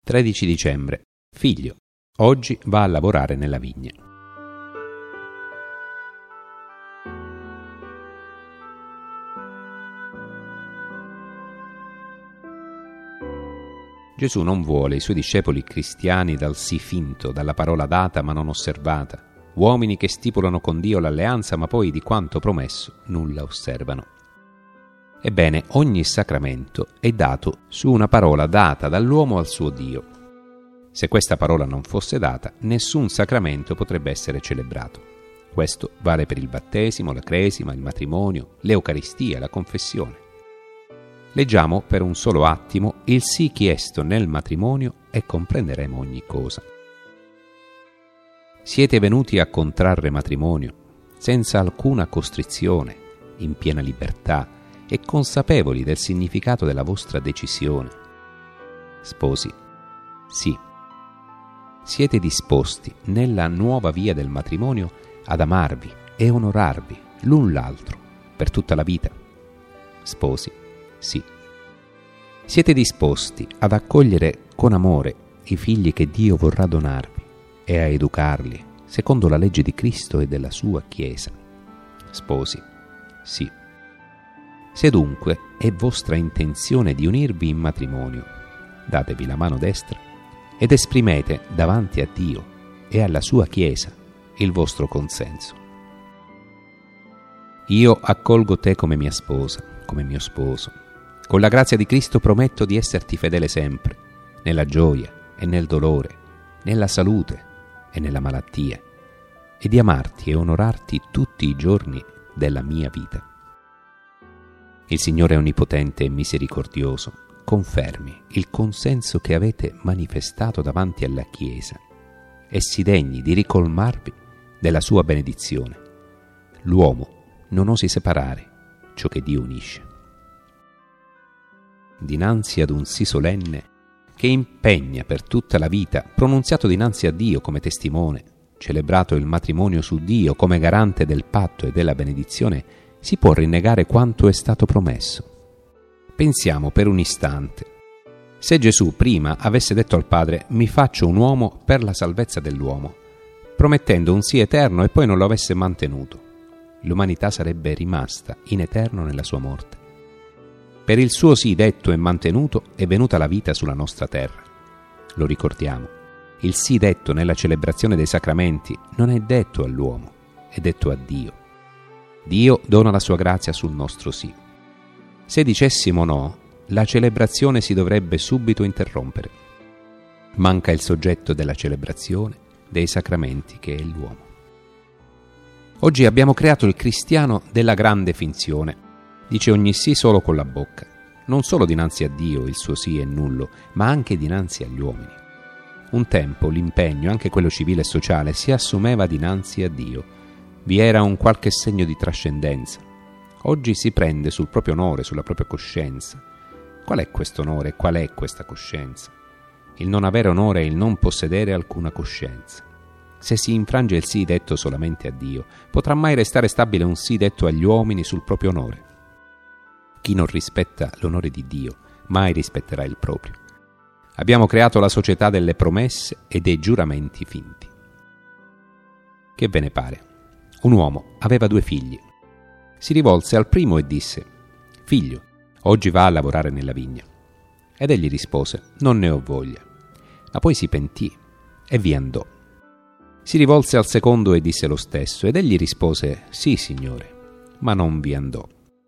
13 dicembre. Figlio, oggi va a lavorare nella vigna. Gesù non vuole i suoi discepoli cristiani dal sì finto, dalla parola data ma non osservata, uomini che stipulano con Dio l'alleanza ma poi di quanto promesso nulla osservano. Ebbene, ogni sacramento è dato su una parola data dall'uomo al suo Dio. Se questa parola non fosse data, nessun sacramento potrebbe essere celebrato. Questo vale per il battesimo, la cresima, il matrimonio, l'Eucaristia, la confessione. Leggiamo per un solo attimo il sì chiesto nel matrimonio e comprenderemo ogni cosa. Siete venuti a contrarre matrimonio senza alcuna costrizione, in piena libertà e consapevoli del significato della vostra decisione. Sposi, sì. Siete disposti nella nuova via del matrimonio ad amarvi e onorarvi l'un l'altro per tutta la vita. Sposi, sì. Siete disposti ad accogliere con amore i figli che Dio vorrà donarvi e a educarli secondo la legge di Cristo e della sua Chiesa. Sposi, sì. Se dunque è vostra intenzione di unirvi in matrimonio, datevi la mano destra ed esprimete davanti a Dio e alla sua Chiesa il vostro consenso. Io accolgo te come mia sposa, come mio sposo. Con la grazia di Cristo prometto di esserti fedele sempre, nella gioia e nel dolore, nella salute e nella malattia, e di amarti e onorarti tutti i giorni della mia vita. Il Signore Onnipotente e Misericordioso confermi il consenso che avete manifestato davanti alla Chiesa e si degni di ricolmarvi della sua benedizione. L'uomo non osi separare ciò che Dio unisce. Dinanzi ad un sì solenne che impegna per tutta la vita, pronunziato dinanzi a Dio come testimone, celebrato il matrimonio su Dio come garante del patto e della benedizione, si può rinnegare quanto è stato promesso. Pensiamo per un istante. Se Gesù prima avesse detto al Padre «Mi faccio un uomo per la salvezza dell'uomo», promettendo un sì eterno e poi non lo avesse mantenuto, l'umanità sarebbe rimasta in eterno nella sua morte. Per il suo sì detto e mantenuto è venuta la vita sulla nostra terra. Lo ricordiamo. Il sì detto nella celebrazione dei sacramenti non è detto all'uomo, è detto a Dio. Dio dona la sua grazia sul nostro sì. Se dicessimo no, la celebrazione si dovrebbe subito interrompere. Manca il soggetto della celebrazione dei sacramenti che è l'uomo. Oggi abbiamo creato il cristiano della grande finzione. Dice ogni sì solo con la bocca, non solo dinanzi a Dio il suo sì è nullo, ma anche dinanzi agli uomini. Un tempo l'impegno, anche quello civile e sociale, si assumeva dinanzi a Dio. Vi era un qualche segno di trascendenza. Oggi si prende sul proprio onore, sulla propria coscienza. Qual è questo onore e qual è questa coscienza? Il non avere onore è il non possedere alcuna coscienza. Se si infrange il sì detto solamente a Dio, potrà mai restare stabile un sì detto agli uomini sul proprio onore? Chi non rispetta l'onore di Dio, mai rispetterà il proprio. Abbiamo creato la società delle promesse e dei giuramenti finti. Che ve ne pare? Un uomo aveva 2 figli. Si rivolse al primo e disse: «Figlio, oggi va a lavorare nella vigna». Ed egli rispose: «Non ne ho voglia». Ma poi si pentì e vi andò. Si rivolse al secondo e disse lo stesso, ed egli rispose: «Sì, Signore», ma non vi andò.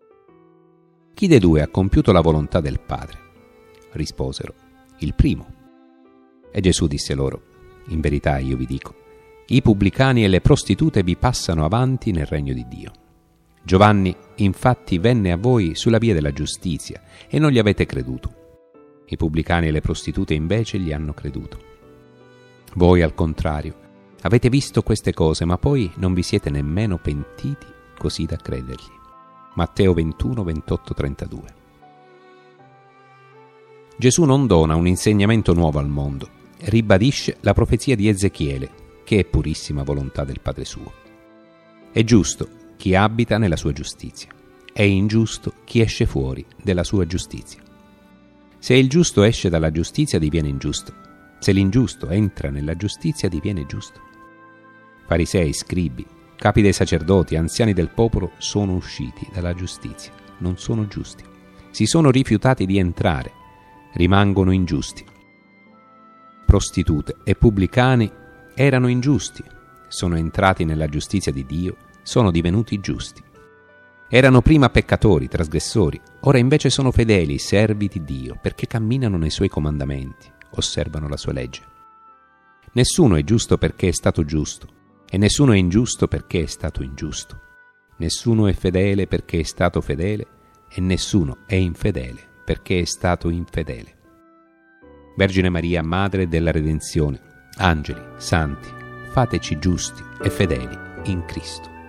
Chi dei 2 ha compiuto la volontà del Padre? Risposero: «Il primo». E Gesù disse loro: «In verità io vi dico, i pubblicani e le prostitute vi passano avanti nel regno di Dio. Giovanni, infatti, venne a voi sulla via della giustizia e non gli avete creduto. I pubblicani e le prostitute invece gli hanno creduto. Voi, al contrario, avete visto queste cose, ma poi non vi siete nemmeno pentiti così da credergli». Matteo 21, 28, 32. Gesù non dona un insegnamento nuovo al mondo, ribadisce la profezia di Ezechiele, che è purissima volontà del Padre suo. È giusto chi abita nella sua giustizia, è ingiusto chi esce fuori della sua giustizia. Se il giusto esce dalla giustizia diviene ingiusto, se l'ingiusto entra nella giustizia diviene giusto. Farisei, scribi, capi dei sacerdoti, anziani del popolo sono usciti dalla giustizia, non sono giusti. Si sono rifiutati di entrare, rimangono ingiusti. Prostitute e pubblicani erano ingiusti, sono entrati nella giustizia di Dio, sono divenuti giusti. Erano prima peccatori, trasgressori, ora invece sono fedeli, servi di Dio, perché camminano nei suoi comandamenti, osservano la sua legge. Nessuno è giusto perché è stato giusto, e nessuno è ingiusto perché è stato ingiusto. Nessuno è fedele perché è stato fedele, e nessuno è infedele perché è stato infedele. Vergine Maria, Madre della Redenzione, angeli, santi, fateci giusti e fedeli in Cristo.